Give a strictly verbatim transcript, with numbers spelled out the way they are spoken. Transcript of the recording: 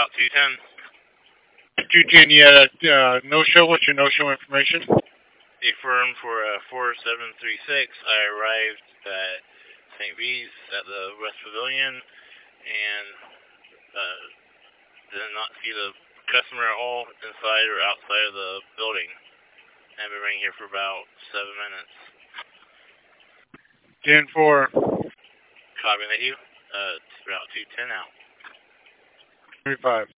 Route two ten. two ten, yeah, uh, no-show. What's your no-show information? Affirm for uh, four seven three six. I arrived at Saint V's at the West Pavilion and uh, did not see the customer at all inside or outside of the building. I've been waiting here for about seven minutes. ten four. Copy that you. Uh, Route two ten out. thirty-five.